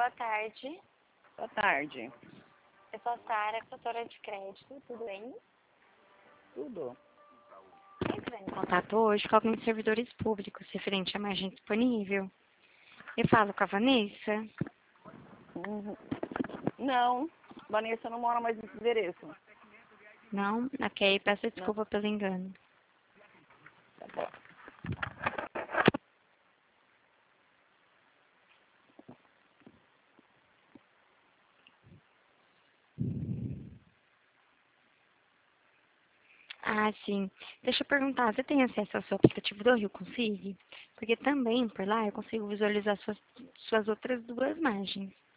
Boa tarde. Boa tarde. Eu sou a Sara, consultora de crédito. Tudo bem? Tudo. Entrando em contato hoje com alguns servidores públicos referente à margem disponível. Eu falo com a Vanessa. Não, Vanessa não mora mais nesse endereço. Não? Ok, peço desculpa pelo engano. Tá bom. Ah, sim. Deixa eu perguntar, você tem acesso ao seu aplicativo do Rio Consigo? Porque também por lá eu consigo visualizar suas outras duas margens.